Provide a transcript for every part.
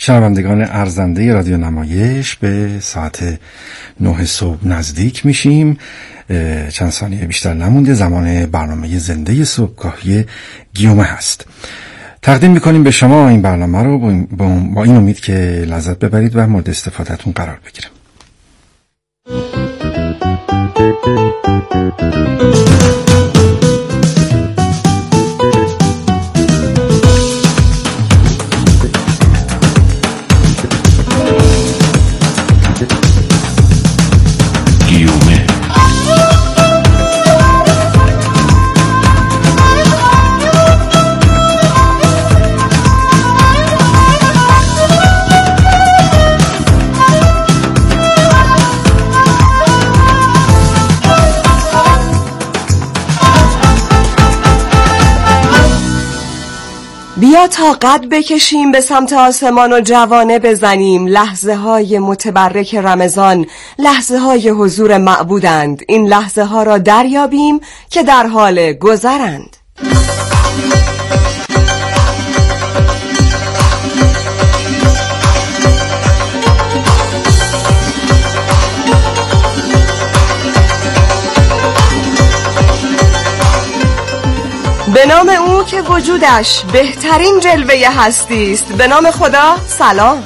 شنوندگان ارزنده رادیو نمایش، به ساعت 9 صبح نزدیک میشیم. چند ثانیه بیشتر نمونده، زمان برنامه زنده صبحگاهی گیومه هست. تقدیم میکنیم به شما این برنامه رو با این امید که لذت ببرید و مورد استفادهتون قرار بگیره. بیا تا قد بکشیم به سمت آسمان و جوانه بزنیم. لحظه های متبرک رمضان لحظه های حضور معبودند. این لحظه ها را دریابیم که در حال گذرند. به نام او که وجودش بهترین جلوه هستی است. به نام خدا سلام.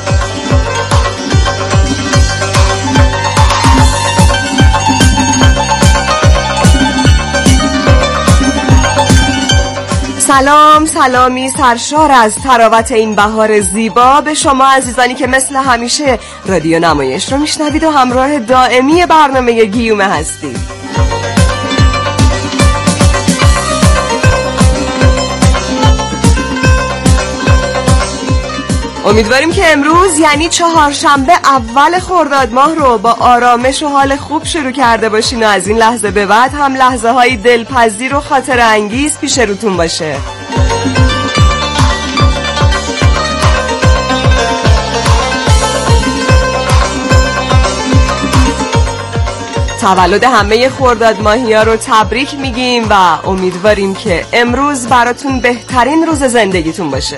سلام، سلامی سرشار از تراوت این بهار زیبا به شما عزیزانی که مثل همیشه رادیو نمایش رو میشنوید و همراه دائمی برنامه گیومه هستید. امیدواریم که امروز یعنی چهارشنبه اول خرداد ماه رو با آرامش و حال خوب شروع کرده باشین و از این لحظه به بعد هم لحظه های دلپذیر و خاطر انگیز پیش روتون باشه. تولد همه خرداد ماهی ها رو تبریک میگیم و امیدواریم که امروز براتون بهترین روز زندگیتون باشه.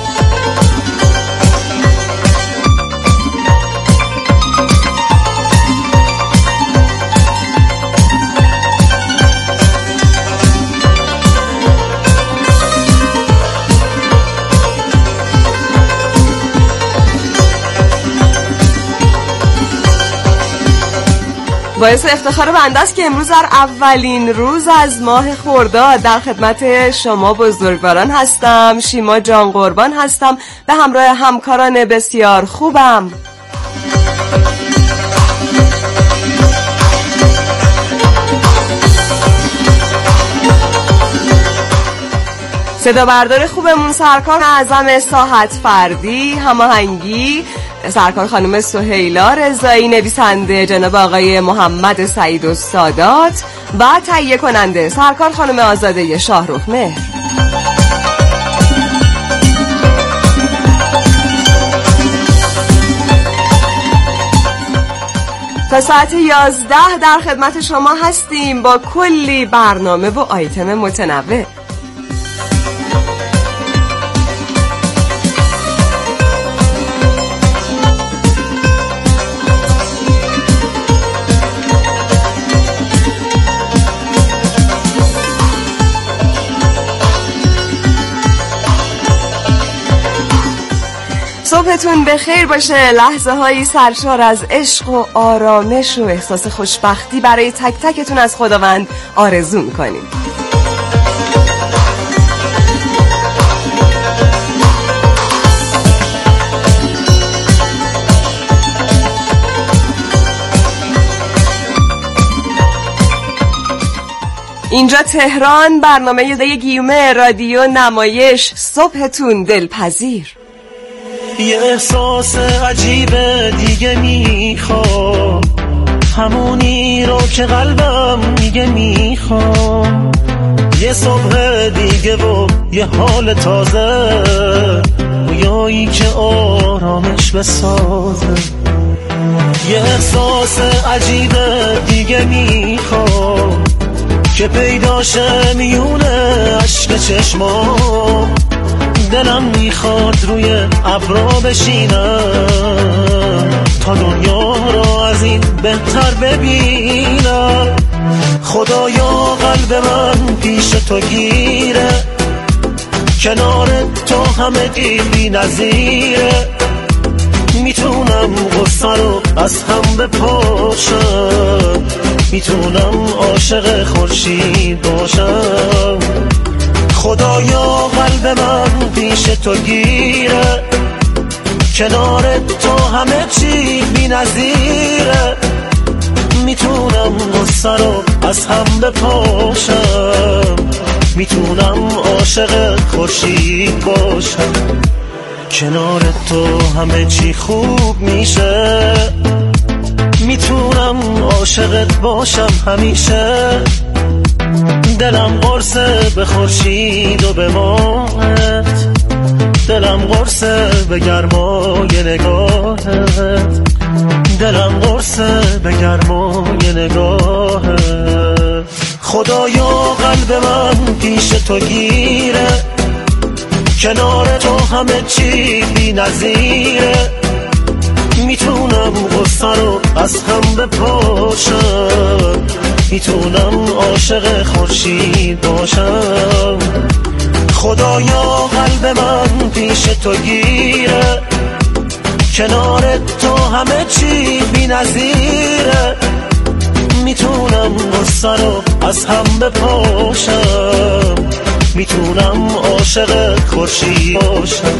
باعث افتخار بنده است که امروز در اولین روز از ماه خرداد در خدمت شما بزرگواران هستم. شیما جان قربان هستم به همراه همکاران بسیار خوبم. صدا بردار خوبمون سرکار اعظم ساحت فردی، هماهنگی سرکار خانم سهیلا رضایی، نویسنده جناب آقای محمد سعید السادات و تهیه کننده سرکار خانم آزاده شاهرخ مهر. تا ساعت 11 در خدمت شما هستیم با کلی برنامه و آیتم متنوع. صبحتون به خیر باشه. لحظه هایی سرشار از عشق و آرامش و احساس خوشبختی برای تک تکتون از خداوند آرزو میکنیم. اینجا تهران، برنامه گیومه رادیو نمایش، صبحتون دلپذیر. یه احساس عجیب دیگه میخوام، همونی رو که قلبم میگه میخوام. یه صبح دیگه و یه حال تازه، رویایی که آرامش بسازه. یه احساس عجیب دیگه میخوام که پیداشه میونه عشق چشمام. دلم میخواد روی ابرا بشینم تا دنیا را از این بهتر ببینم. خدایا قلب من پیش تو گیره، کنار تو همه بی نظیره. میتونم غصه رو از هم بپاشم، میتونم عاشق خورشید باشم. خدایا قلب من پیش تو گیره، کنار تو همه چی بی نظیره. میتونم غصه رو از هم بپاشم، میتونم عاشق خورشید باشم. کنار تو همه چی خوب میشه، میتونم عاشقت باشم همیشه. دلم قرصه به خورشید و به ماهت، دلم قرصه به گرمای نگاهت، دلم قرصه به گرمای نگاهت. خدایا قلب من پیش تو گیره، کنار تو همه چی بی نظیره. میتونم غصه رو از هم بپاشم، میتونم عاشق خورشید باشم. خدایا قلب من پیش تو گیره، کنار تو همه چی بی نظیره. میتونم غصه رو از هم بپاشم، میتونم عاشق خورشید باشم.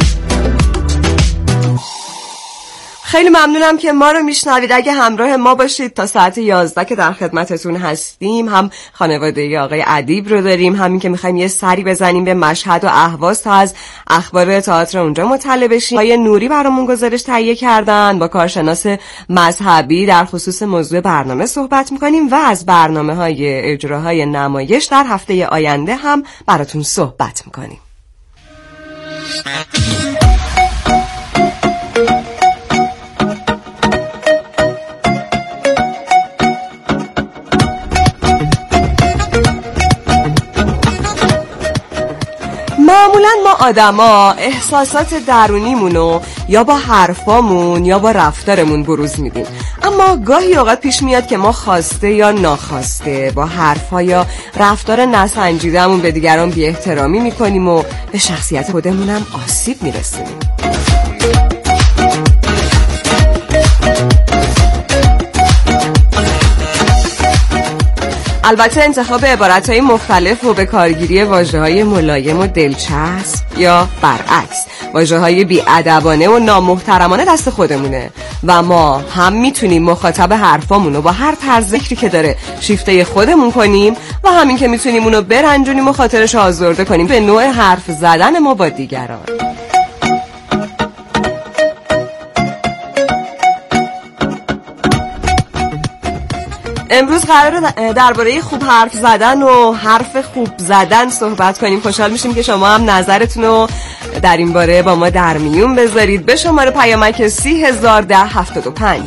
خیلی ممنونم که ما رو میشنوید. اگه همراه ما باشید تا ساعت 11 که در خدمتتون هستیم، هم خانواده آقای ادیب رو داریم، همین که میخوایم یه سری بزنیم به مشهد و اهواز تا از اخبار تئاتر اونجا مطلع بشیم. آقای نوری برامون گزارش تهیه کردن، با کارشناس مذهبی در خصوص موضوع برنامه صحبت میکنیم و از برنامه‌های اجراهای نمایش در هفته آینده هم براتون صحبت میکنیم. معمولا ما آدما احساسات درونیمونو یا با حرفامون یا با رفتارمون بروز میدیم، اما گاهی اوقات پیش میاد که ما خواسته یا ناخواسته با حرفا یا رفتار نسنجیده‌مون به دیگران بی احترامی میکنیم و به شخصیت خودمونم آسیب میرسونیم. البته انتخاب عبارتهای مختلف و به کارگیری واژه‌های ملایم و دلچسب یا برعکس واژه‌های بی‌ادبانه و نامحترمانه دست خودمونه و ما هم میتونیم مخاطب حرفامونو با هر طرز فکری که داره شیفته خودمون کنیم و همین که میتونیم اونو برنجونیم و خاطرش آزرده کنیم به نوع حرف زدن ما با دیگران. امروز قراره درباره خوب حرف زدن و حرف خوب زدن صحبت کنیم. خوشحال میشیم که شما هم نظرتون رو در این باره با ما در میون بذارید به شماره پیامک 301075.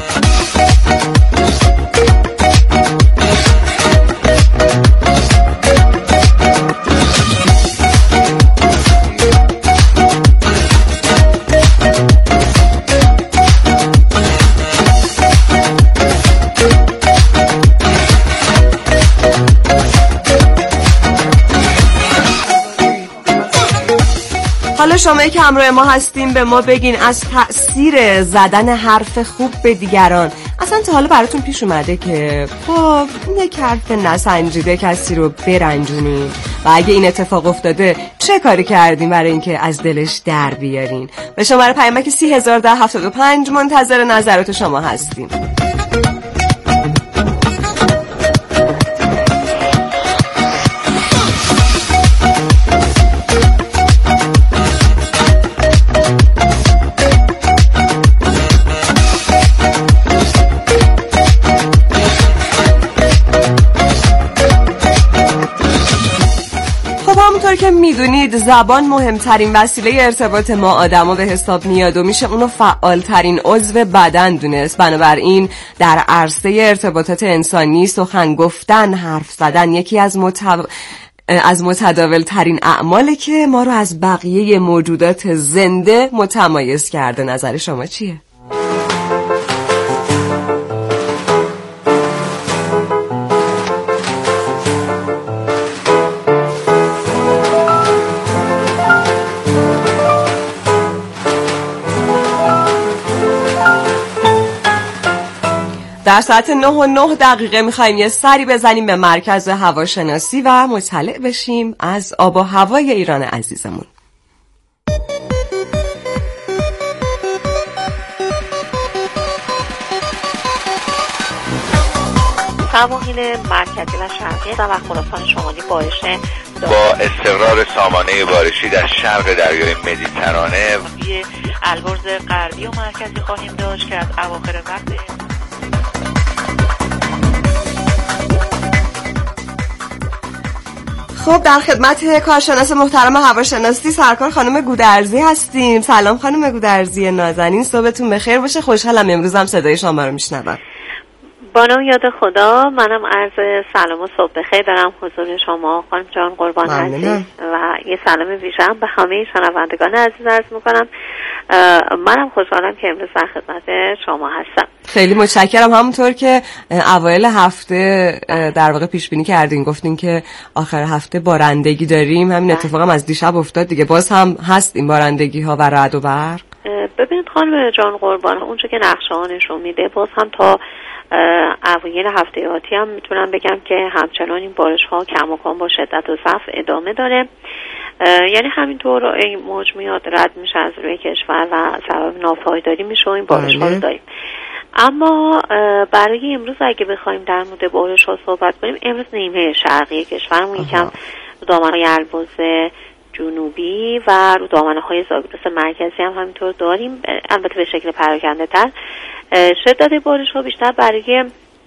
حالا شما که همراه ما هستیم به ما بگین از تأثیر زدن حرف خوب به دیگران اصلا تا حالا براتون پیش اومده که خب یک حرف نسنجیده کسی رو برنجونین و اگه این اتفاق افتاده چه کاری کردین برای اینکه از دلش در بیارین؟ به شماره پیامک 301075 منتظر نظرات شما هستیم. که میدونید زبان مهمترین وسیله ارتباط ما آدما به حساب میاد و میشه اونو فعالترین عضو بدن دونست. بنابراین در عرصه ارتباطات انسانی سخن گفتن، حرف زدن یکی از از متداول ترین اعماله که ما رو از بقیه موجودات زنده متمایز کرده. نظر شما چیه؟ در ساعت 9:09 میخوایم یه سری بزنیم به مرکز هواشناسی و مطلع بشیم از آب و هوای ایران عزیزمون. سواحل مرکزی و شرقی و خراسان شمالی بارش با استقرار سامانه بارشی در شرق دریای مدیترانه. یه البرز غربی و مرکزی خواهیم داشت که از اواخر وقت خب در خدمت کارشناس محترم هواشناسی سرکار خانم گودرزی هستیم. سلام خانم گودرزی نازنین، صبحتون بخیر باشه. خوشحالم امروز هم صدای شما رو میشنوم. بانو یاد خدا، منم عرض سلام و صبح بخیر دارم حضور شما خانم جان قربان عزیز و یه سلام ویژه به همه شنوندگان عزیز عرض میکنم. منم خوشحالم که امروز در خدمت شما هستم. خیلی متشکرم. همونطور که اوایل هفته در واقع پیش بینی کردین، گفتین که آخر هفته بارندگی داریم، همین اتفاق هم از دیشب افتاد دیگه، باز هم هست این بارندگی ها و رعد و برق. ببینید خانم جان قربان، اونجا که نقشه ها نشون میده باز هم تا اوایل هفته آتی هم میتونم بگم که همچنان این بارش ها کماکان با شدت و ضعف ادامه داره. یعنی همینطور این موج میاد رد میشه از روی کشور و سبب ناپایداری میشه و این بارش ها رو داریم. اما برای امروز اگه بخوایم در مورد بارش ها صحبت کنیم، امروز نیمه شرقی کشورمون یکم دامنه‌های البرز جنوبی و رو دامنه‌های زاگرس مرکزی هم همینطور داریم، البته به شکل پراکنده تر. شدت بارش ها بیشتر برای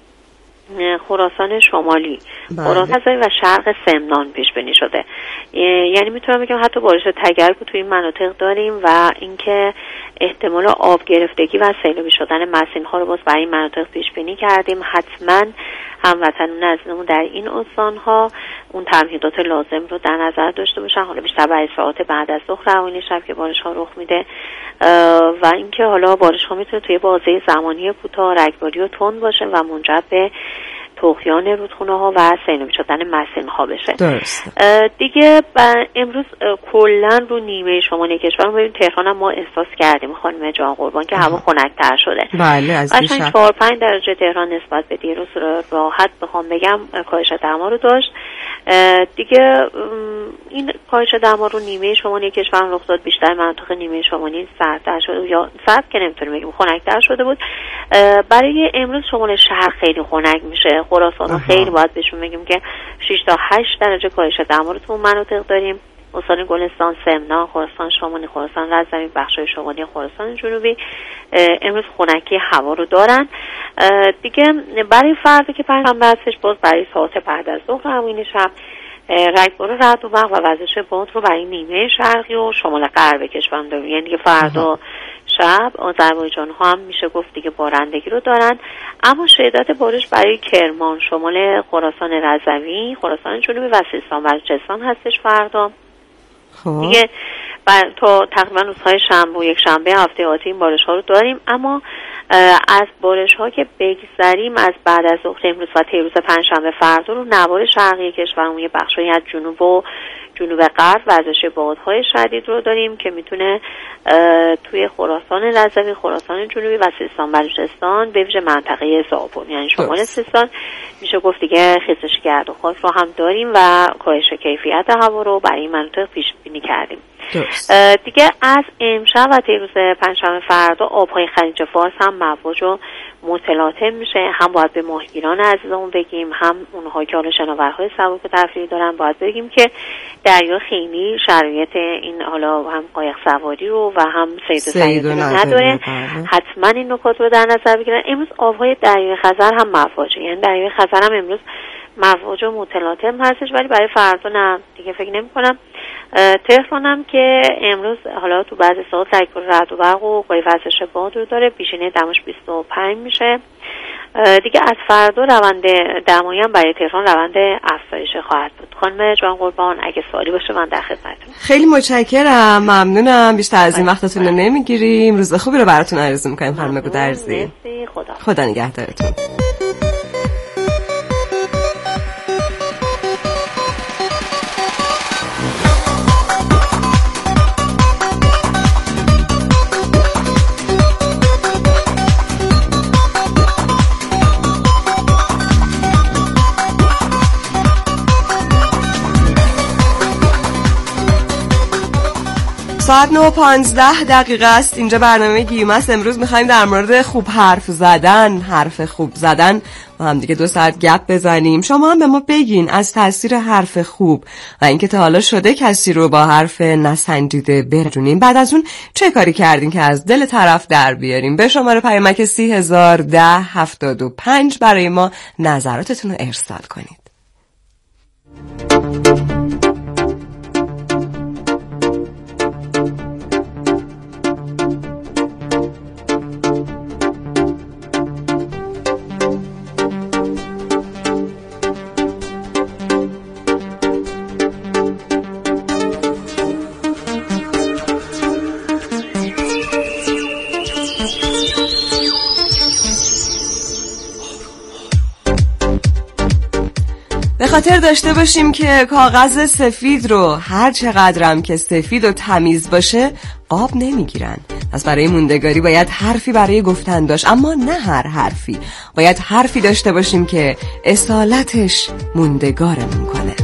خراسان شمالی، خراسان و شرق سمنان پیش بینی شده. یعنی میتونم بگم حتی بارش تگرگ توی این مناطق داریم و اینکه احتمال آب گرفتگی و سیلابی شدن مسین ها رو باز برای این مناطق پیش بینی کردیم. حتما هموطنان عزیزمون در این استان ها اون تمهیدات لازم رو در نظر داشته باشن، حالا بیشتر برای ساعات بعد از ظهر اوایل شب که بارش ها رخ میده و اینکه حالا بارش ها میتونه توی بازه زمانی کوتاه رگباری و تند باشه و منجر به طغیان رودخونه ها و سیلابی شدن مسین ها بشه. درست. دیگه امروز کلا رو نیمه شمالی کشور ببین تهران هم ما احساس کردیم خانم جان قربان که هوا خنک‌تر شده. بله از دیشب 4-5 درجه تهران نسبت به دیروز راحت بخوام بگم کاهش دما رو داشت. دیگه این کاهش دما رو نیمه شمالی کشور رخ داد، بیشتر مناطق نیمه شمالی سردتر شده یا سرد که نمیتونیم بگیم خنک‌تر شده بود. برای امروز شمال شرق خیلی خنک میشه. خراسان خیلی باید بهشون بگیم که 6 تا 8 درجه کاهش دما رو تو مناطق داریم. استان گلستان، سمنان، خراسان شمالی، خراسان رضوی، بخشای شمالی خراسان جنوبی امروز خنکی هوا رو دارن. دیگه برای فردا که پنجشنبه هستش باز برای ساعت بعد از ظهر همین شب رگبار رعد و برق و وزش باد رو برای نیمه شرقی و شمال غرب کشور داریم. یعنی دیگه فردا شب آذربایجان ها هم میشه گفت دیگه بارندگی رو دارن، اما شدت بارش برای کرمان، شمال خراسان رضوی، خراسان جنوبی و سیستان و بلوچستان هستش فردا. دیگه تا تقریبا روزهای شنبه و یک شنبه هفته آتی این بارش ها رو داریم. اما از بارش ها که بگذریم از بعد از ظهر امروز و روز پنجشنبه فردا رو نوار شرقی کشورمون یه بخشی از جنوب و جنوب غرب وزش بادهای شدید رو داریم که میتونه توی خراسان رضوی، خراسان جنوبی و سیستان بلوچستان به ویژه منطقه زابل یعنی شمال سیستان میشه گفت دیگه خیزش گرد و خاک رو هم داریم و کاهش کیفیت هوا رو برای این مناطق پیش بینی کردیم. دیگه از امشب و روز پنجشنبه فردا آبهای خلیج فارس هم مواج و متلاطم میشه. هم باید به ماهیگیران عزیزمون بگیم، هم اونها که حالا شناورهای سبک تفریحی دارن باید بگیم که دریا خیلی شرایط این حالا هم قایق سواری رو و هم صید و نداره. حتما این نکات رو در نظر بگیرن. امروز آبهای دریای خزر هم مواجه، یعنی دریای خزر هم امروز مواج و متلاطم هستش، ولی برای فردا نه دیگه فکر نمی کنم. تهران هم که امروز حالا تو بعضی ساعات رعد و برق و قوی وزش باد رو داره، پیشینه دماش 25 میشه. دیگه از فردا روند درمانی هم برای تهران روند افزایش خواهد بود. خانم جوان قربان اگه سوالی باشه من در خدمتتون. خیلی متشکرم، ممنونم. بیشتر از این وقتتون رو نمیگیریم. روز خوبی رو براتون آرزو می‌کنیم خانم گودرزی. خدا نگهدارتون. ساعت 9:15 است. اینجا برنامه گیوم است. امروز میخوایم در مورد خوب حرف خوب زدن با هم دیگه 2 ساعت گپ بزنیم. شما هم به ما بگین از تاثیر حرف خوب و اینکه تا حالا شده کسی رو با حرف نسنجیده برجونین، بعد از اون چه کاری کردین که از دل طرف در بیاریم. به شماره پیامک 301075 برای ما نظراتتون رو ارسال کنید. به خاطر داشته باشیم که کاغذ سفید رو هر چقدرم که سفید و تمیز باشه قاب نمیگیرن. پس برای موندگاری باید حرفی برای گفتن داشت، اما نه هر حرفی. باید حرفی داشته باشیم که اصالتش موندگارمون کنه.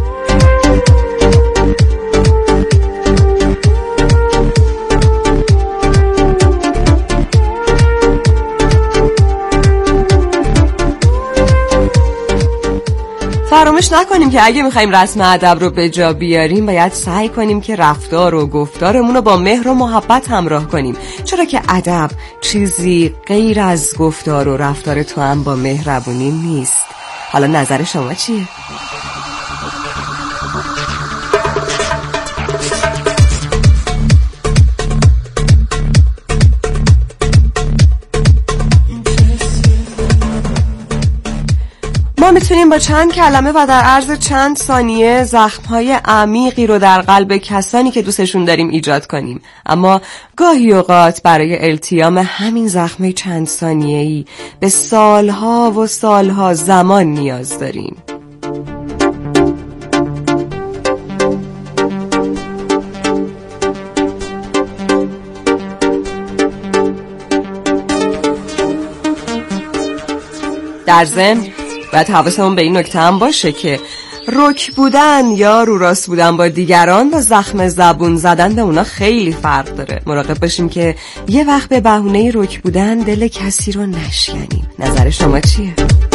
فراموش نکنیم که اگه میخوایم رسم ادب رو به جا بیاریم باید سعی کنیم که رفتار و گفتارمون رو با مهر و محبت همراه کنیم، چرا که ادب چیزی غیر از گفتار و رفتار تو هم با مهربونی نیست. حالا نظر شما چیه؟ ما میتونیم با چند کلمه و در عرض چند ثانیه زخم‌های عمیقی رو در قلب کسانی که دوستشون داریم ایجاد کنیم، اما گاهی اوقات برای التیام همین زخم‌های چند ثانیه‌ای به سالها و سالها زمان نیاز داریم. در ضمن باید حواسمون به این نکته هم باشه که رک بودن یا رو راست بودن با دیگران با زخم زبون زدن به اونا خیلی فرق داره. مراقب باشیم که یه وقت به بهونه رک بودن دل کسی رو نشکنیم. نظر شما چیه؟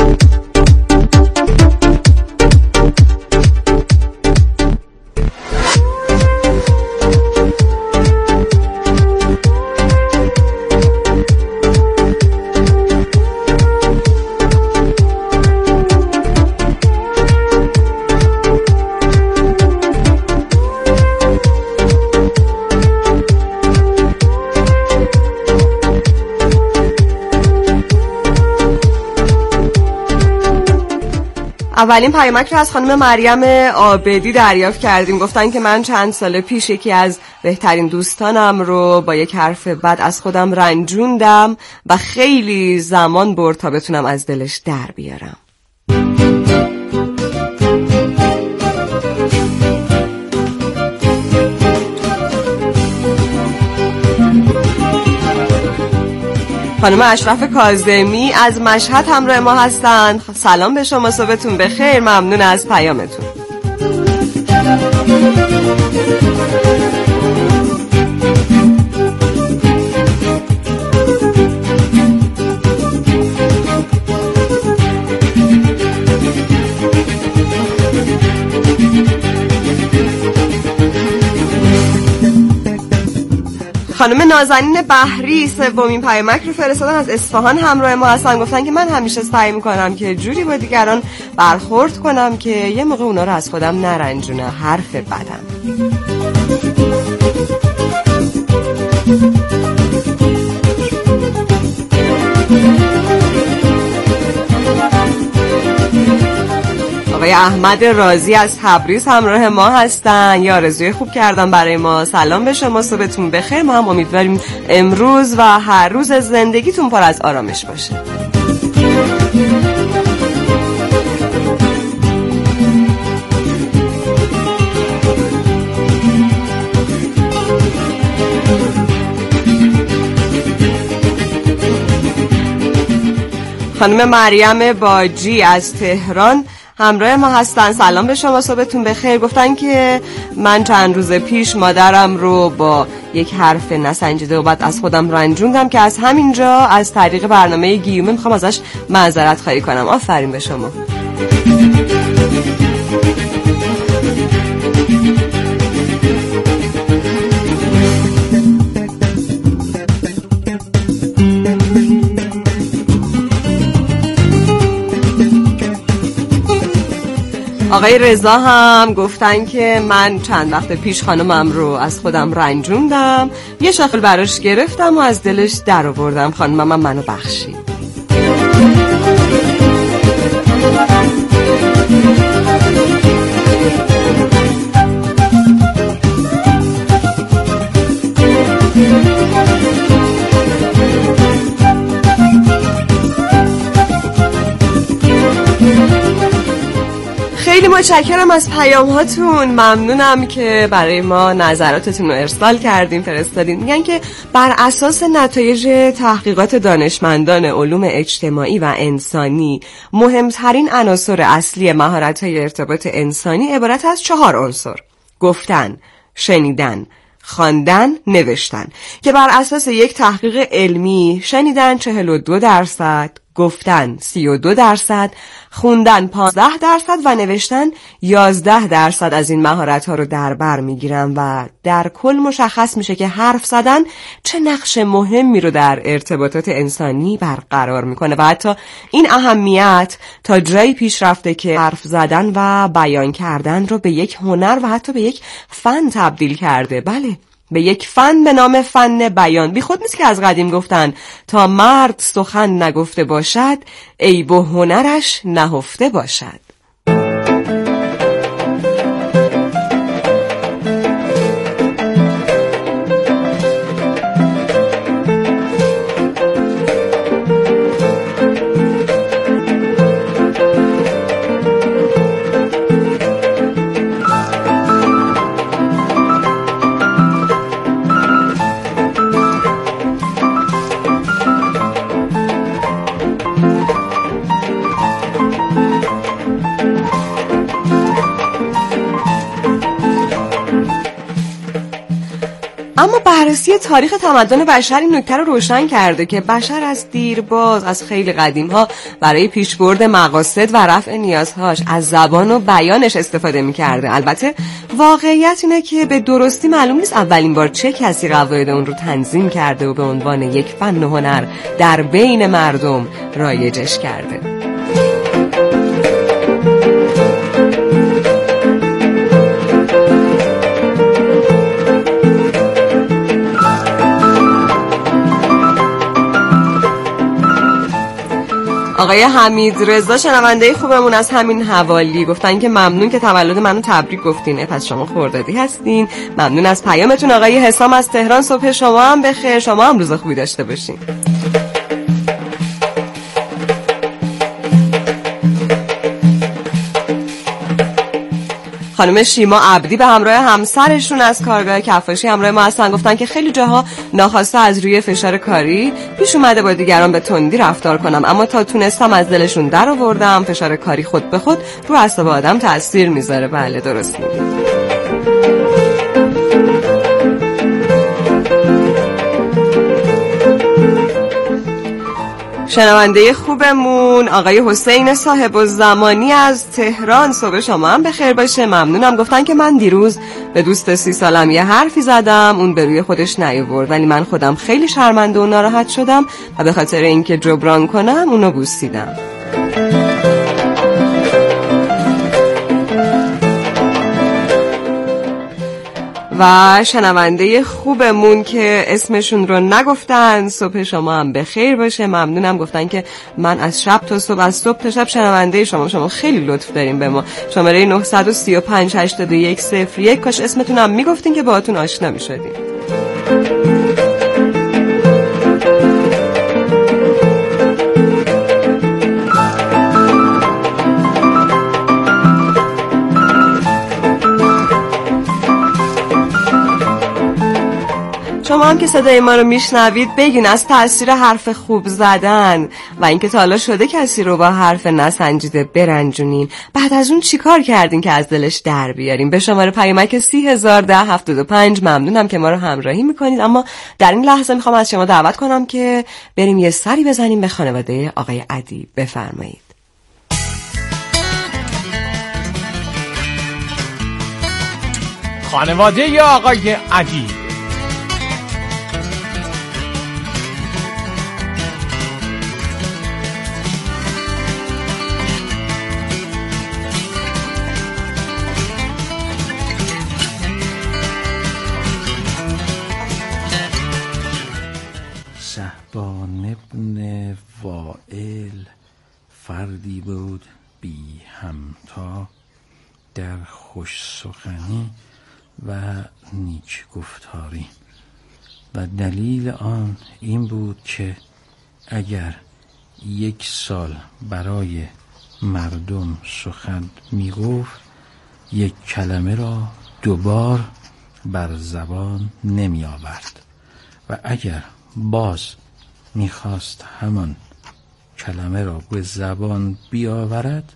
اولین پیامک رو از خانم مریم عابدی دریافت کردیم. گفتن که من چند سال پیش یکی از بهترین دوستانم رو با یک حرف بد از خودم رنجوندم و خیلی زمان برد تا بتونم از دلش در بیارم. خانم اشرف کاظمی از مشهد همراه ما هستند. سلام به شما، صبحتون بخیر، ممنون از پیامتون. خانم نازنین بحری سومین پیامک رو فرستادن، از اصفهان همراه ما هستن. گفتن که من همیشه سعی میکنم که جوری با دیگران برخورد کنم که یه موقع اونا رو از خودم نرنجونه حرف بدم. آقای احمد رازی از تبریز همراه ما هستن. یا آرزوی خوب کردن برای ما. سلام به شما، صبحتون بخیر. ما هم امیدواریم امروز و هر روز زندگیتون پر از آرامش باشه. خانم مریم باجی از تهران همراه ما هستن. سلام به شما، صبحتون بخیر. گفتن که من چند روز پیش مادرم رو با یک حرف نسنجیده و بعد از خودم رنجوندم که از همینجا از طریق برنامه گیومه میخوام ازش معذرت خواهی کنم. آفرین به شما. آقای رضا هم گفتن که من چند وقت پیش خانمم رو از خودم رنجوندم، یه شاخل براش گرفتم و از دلش در آوردم. خانمم منو بخشید. خیلی متشکرم از پیام هاتون. ممنونم که برای ما نظراتتون رو ارسال کردین، فرستادین. میگن که بر اساس نتایج تحقیقات دانشمندان علوم اجتماعی و انسانی مهمترین عناصر اصلی مهارت‌های ارتباط انسانی عبارت از 4 عنصر: گفتن، شنیدن، خواندن، نوشتن، که بر اساس یک تحقیق علمی شنیدن 42%، گفتن 32%، خوندن 15% و نوشتن 11% از این مهارت‌ها رو در بر می‌گیرن و در کل مشخص میشه که حرف زدن چه نقش مهمی رو در ارتباطات انسانی برقرار میکنه و حتی این اهمیت تا جایی پیش رفته که حرف زدن و بیان کردن رو به یک هنر و حتی به یک فن تبدیل کرده. بله، به یک فن به نام فن بیان. بی خود نیست که از قدیم گفتن تا مرد سخن نگفته باشد عیب و هنرش نهفته باشد. اما بررسی تاریخ تمدن بشر این نکته رو روشن کرده که بشر از دیرباز، از خیلی قدیم‌ها برای پیشبرد مقاصد و رفع نیازهاش از زبان و بیانش استفاده می‌کرده. البته واقعیت اینه که به درستی معلوم نیست اولین بار چه کسی قواعد اون رو تنظیم کرده و به عنوان یک فن و هنر در بین مردم رایجش کرده. آقای حمید رضا شنونده خوبمون از همین حوالی گفتن که ممنون که تولد منو تبریک گفتین. پس شما خردادی هستین. ممنون از پیامتون. آقای حسام از تهران صبح شما هم بخیر. شما هم روز خوبی داشته باشین. خانم شیما عبدی به همراه همسرشون از کارگاه کفاشی همراه ما هستن. گفتن که خیلی جاها ناخواسته از روی فشار کاری پیش اومده با دیگران به تندی رفتار کنم، اما تا تونستم از دلشون در آوردم. فشار کاری خود به خود رو اعصاب آدم تاثیر میذاره. بله، درست میگید. شنونده خوبمون آقای حسین صاحب الزمانی از تهران صبح شما هم بخیر باشه. ممنونم. گفتن که من دیروز به دوست 30 سالم یه حرفی زدم، اون به روی خودش نیاورد، ولی من خودم خیلی شرمنده و ناراحت شدم و به خاطر اینکه جبران کنم اونو بوسیدم. و شنونده خوبمون که اسمشون رو نگفتن، صبح شما هم بخیر باشه. ممنونم، گفتن که من از شب تا صبح، از صبح تا شب شنونده شما خیلی لطف داریم به ما. شماره 935 81 01. کاش اسمتون هم میگفتین که باهاتون آشنا میشدیم. شما هم که صدای ما رو میشنوید بگین از تأثیر حرف خوب زدن و اینکه تا حالا شده کسی رو با حرف نسنجیده برنجونین، بعد از اون چیکار کردین که از دلش در بیارین؟ به شماره پیامک 301075 ممنونم که ما رو همراهی میکنید. اما در این لحظه میخوام از شما دعوت کنم که بریم یه سری بزنیم به خانواده آقای ادیب. بفرمایید. خانواده آقای ادیب. شهبان ابن وائل فردی بود بی همتا در خوش سخنی و نیک گفتاری و دلیل آن این بود که اگر 1 سال برای مردم سخن میگفت 1 کلمه را 2 بار بر زبان نمی آورد و اگر باز میخواست همان کلمه را به زبان بیاورد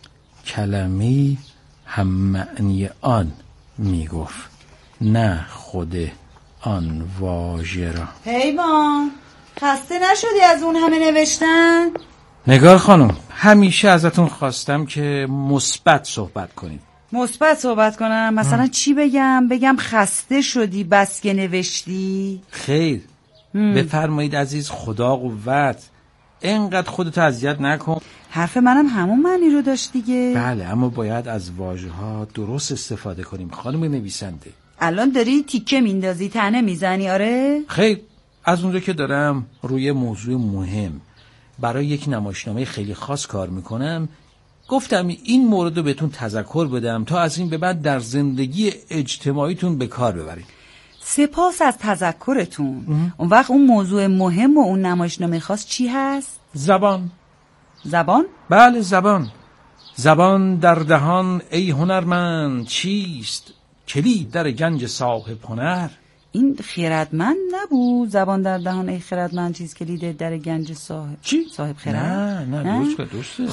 کلمه هم معنی آن میگفت، نه خود آن واژه را. حیوان خسته نشدی از اون همه نوشتن؟ نگار خانم، همیشه ازتون خواستم که مثبت صحبت کنید. مثبت صحبت کنم؟ مثلا چی بگم؟ بگم خسته شدی بس که نوشتی؟ خیر، بفرمایید عزیز، خدا قوت. اینقدر خودت اذیت نکن. حرف منم همون معنی رو داشت دیگه. بله، اما باید از واژه‌ها درست استفاده کنیم خانم نویسنده. الان داری تیکه میندازی، طعنه میزنی؟ آره؟ خیر، از اونجا که دارم روی موضوع مهم برای یک نمایشنامه خیلی خاص کار میکنم، گفتم این مورد رو بهتون تذکر بدم تا از این به بعد در زندگی اجتماعیتون به کار ببرید. سپاس از تذکرتون. اون وقت اون موضوع مهم و اون نمایشنامه خاص چی هست؟ زبان. زبان؟ بله، زبان. زبان در دهان ای هنرمند چیست؟ کلید در گنج صاحب هنر. این خیرتمند نبود؟ زبان در دهان ای خیرتمند چیست؟ کلید در گنج صاحب چی؟ صاحب خرد؟ نه درسته.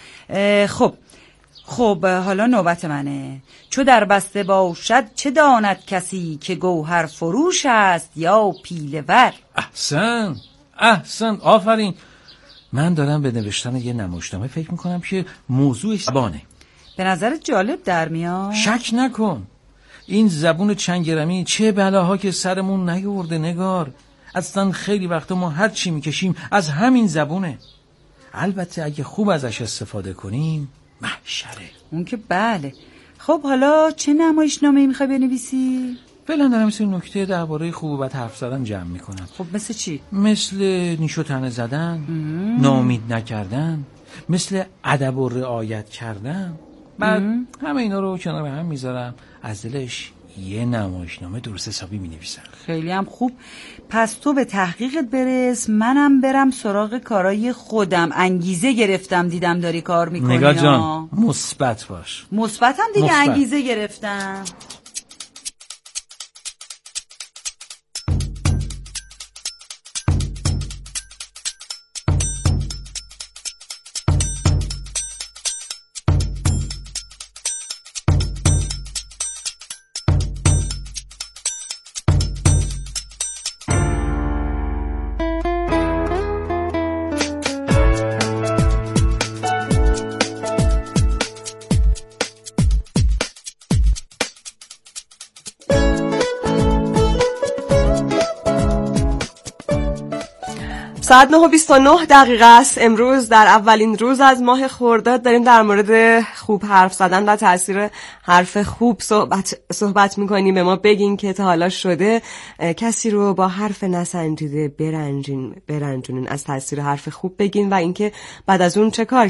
خب حالا نوبت منه. چو در بسته باشد چه داند کسی که گوهر فروش است یا پیله ور. احسن، آفرین. من دارم به نوشتن یه نمایشنامه فکر میکنم که موضوعش زبانه. به نظر جالب در میاد؟ شک نکن. این زبون چنگرمی چه بلاها که سرمون نیورده نگار. اصلا خیلی وقتا ما هر چی میکشیم از همین زبونه. البته اگه خوب ازش استفاده کنیم محشره. اون که بله. خب حالا چه نمایشنامه‌ای میخوای بنویسی؟ فعلا دارم مثل نکته درباره خوب و بد حرف زدن جمع میکنم. خب مثل چی؟ مثل نیش و طعنه زدن، ناامید نکردن، مثل ادب و رعایت کردن. بعد همه اینا رو کنار هم میذارم، از دلش یه نمایشنامه درست حسابی مینویسم. خیلی هم خوب. پس تو به تحقیقت برس، منم برم سراغ کارای خودم. انگیزه گرفتم، دیدم داری کار میکنی. نگاه جان، مثبت باش. مثبتم دیگه، انگیزه گرفتم. ساعت 9:29 است. امروز در اولین روز از ماه خرداد داریم در مورد خوب حرف زدن و تاثیر حرف خوب صحبت میکنیم. به ما بگین که تا حالا شده کسی رو با حرف نسنجیده برنجونین، از تاثیر حرف خوب بگین و اینکه بعد از اون چه کار